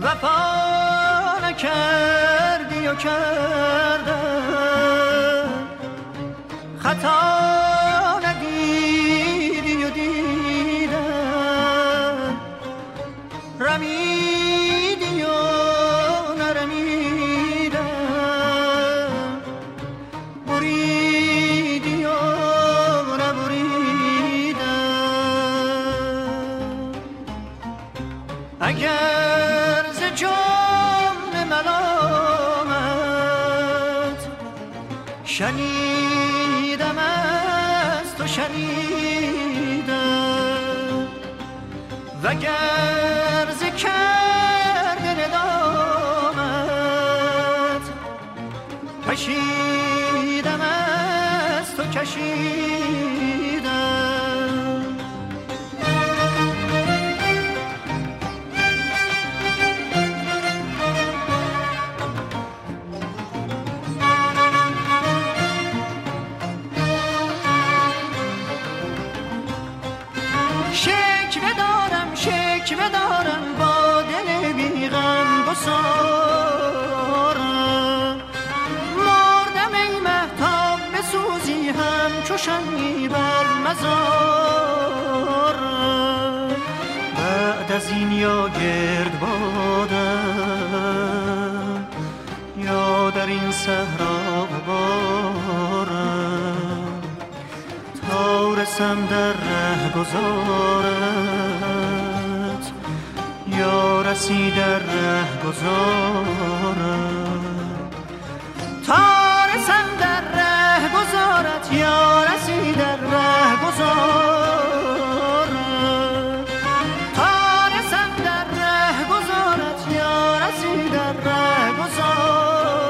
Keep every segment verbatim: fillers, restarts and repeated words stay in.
وفا نکردی و کردم، خطا ندیدی و دیدم، رمیدی و نرمیدم، بریدی و نبریدم. اگر ز جام ملامت شنیدم از تو شنیدم، وگر ز کرد ندامت کشیدم از تو کشیدم. شکوه دارم شکوه دارم با دل بی غم گسارم، مردم ای مهتاب بسوزی همچو شمعی بر مزارم. بعد از این یا گرد بادم یا در این صحرا بارم، تا رسم در رهگذارت یا رسی در رهگذارم، تا رسم در رهگذارت یا رسی در رهگذارم، تا رسم در رهگذارت یا رسی در رهگذارم.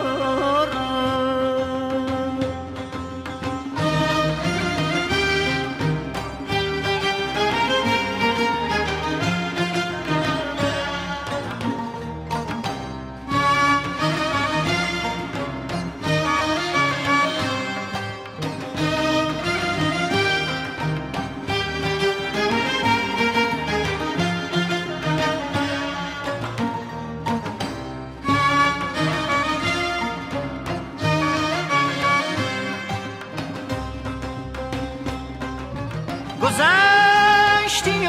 گذشتی و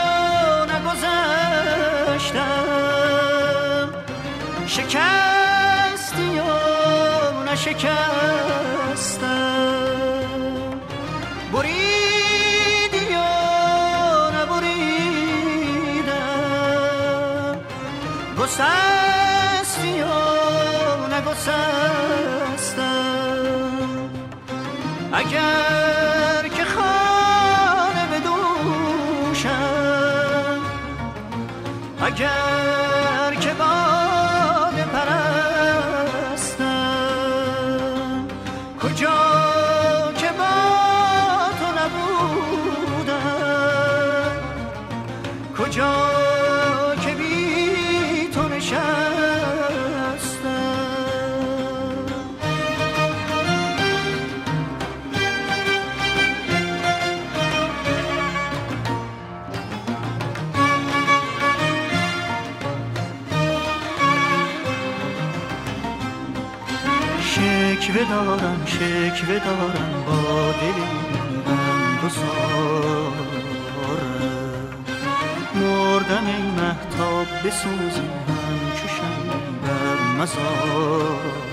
نگذشتم، شکستی و نشکستم، بریدی و نبریدم، گسستی و نگسستم. اگر که اگر که باده پرستم، کجا که با تو نبودم، کجا که بی تو نشستم. شکوه دارم شکوه دارم با دل غم گسارم، مردم ای مهتاب بسوزی همچو شمعی بر مزارم.